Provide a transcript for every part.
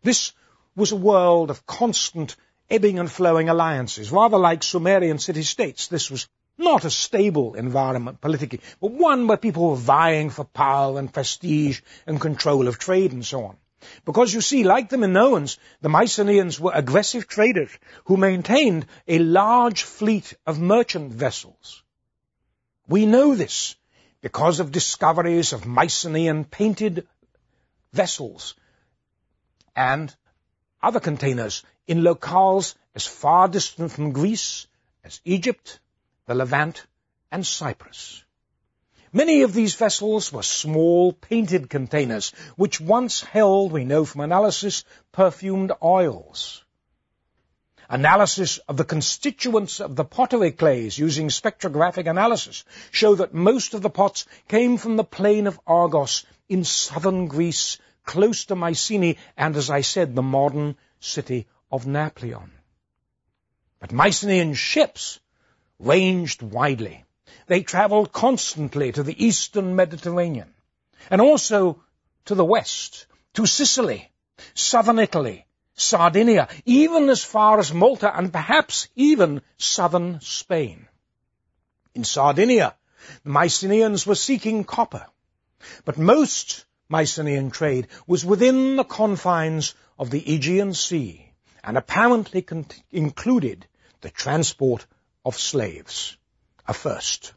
This was a world of constant ebbing and flowing alliances. Rather like Sumerian city-states, this was not a stable environment politically, but one where people were vying for power and prestige and control of trade and so on. Because you see, like the Minoans, the Mycenaeans were aggressive traders who maintained a large fleet of merchant vessels. We know this because of discoveries of Mycenaean painted vessels and other containers in locales as far distant from Greece as Egypt, the Levant, and Cyprus. Many of these vessels were small painted containers which once held, we know from analysis, perfumed oils. Analysis of the constituents of the pottery clays using spectrographic analysis show that most of the pots came from the plain of Argos in southern Greece, close to Mycenae, and, as I said, the modern city of Nauplion. But Mycenaean ships ranged widely. They traveled constantly to the eastern Mediterranean, and also to the west, to Sicily, southern Italy, Sardinia, even as far as Malta, and perhaps even southern Spain. In Sardinia, the Mycenaeans were seeking copper, but most Mycenaean trade was within the confines of the Aegean Sea, and apparently included the transport of slaves, a first.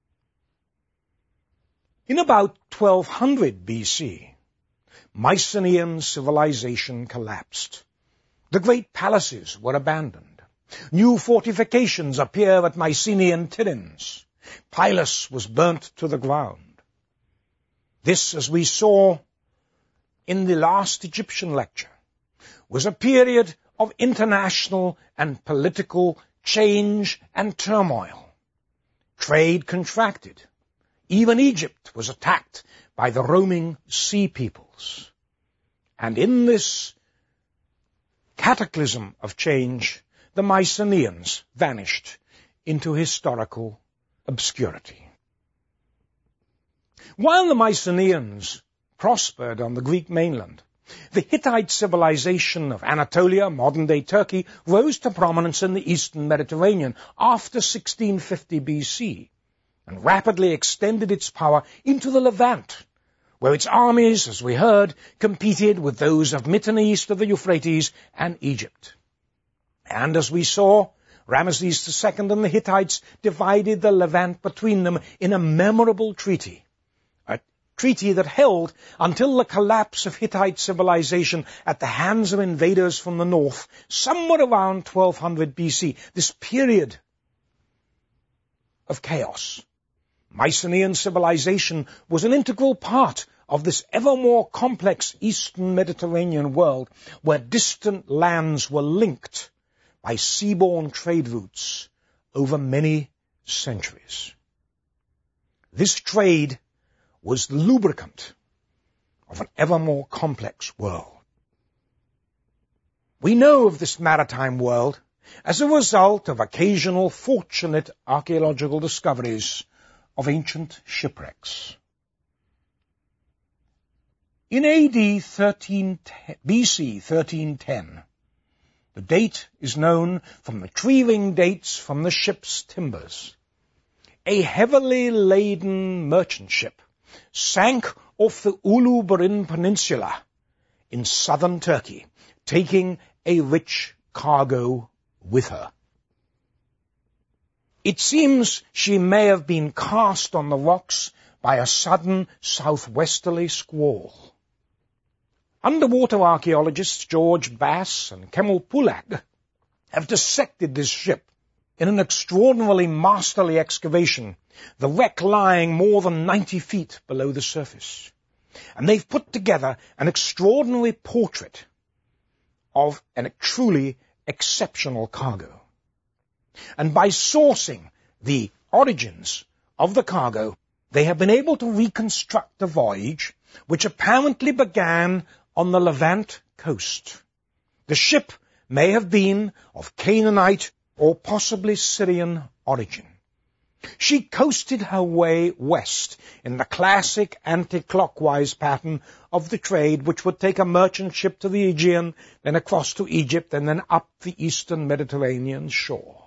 In about 1200 BC, Mycenaean civilization collapsed. The great palaces were abandoned. New fortifications appear at Mycenaean Tiryns. Pylos was burnt to the ground. This, as we saw in the last Egyptian lecture, was a period of international and political change and turmoil. Trade contracted. Even Egypt was attacked by the roaming sea peoples. And in this cataclysm of change, the Mycenaeans vanished into historical obscurity. While the Mycenaeans prospered on the Greek mainland, the Hittite civilization of Anatolia, modern-day Turkey, rose to prominence in the eastern Mediterranean after 1650 BC and rapidly extended its power into the Levant, where its armies, as we heard, competed with those of Mitanni east of the Euphrates and Egypt. And as we saw, Ramesses II and the Hittites divided the Levant between them in a memorable treaty, a treaty that held until the collapse of Hittite civilization at the hands of invaders from the north, somewhere around 1200 BC, this period of chaos. Mycenaean civilization was an integral part of this ever more complex eastern Mediterranean world where distant lands were linked by seaborne trade routes over many centuries. This trade was the lubricant of an ever more complex world. We know of this maritime world as a result of occasional fortunate archaeological discoveries of ancient shipwrecks. In BC 1310, the date is known from retrieving dates from the ship's timbers. A heavily laden merchant ship sank off the Uluburun Peninsula in southern Turkey, taking a rich cargo with her. It seems she may have been cast on the rocks by a sudden southwesterly squall. Underwater archaeologists George Bass and Kemal Pulak have dissected this ship in an extraordinarily masterly excavation, the wreck lying more than 90 feet below the surface. And they've put together an extraordinary portrait of a truly exceptional cargo. And by sourcing the origins of the cargo, they have been able to reconstruct the voyage, which apparently began on the Levant coast. The ship may have been of Canaanite or possibly Syrian origin. She coasted her way west in the classic anti-clockwise pattern of the trade which would take a merchant ship to the Aegean, then across to Egypt, and then up the eastern Mediterranean shore.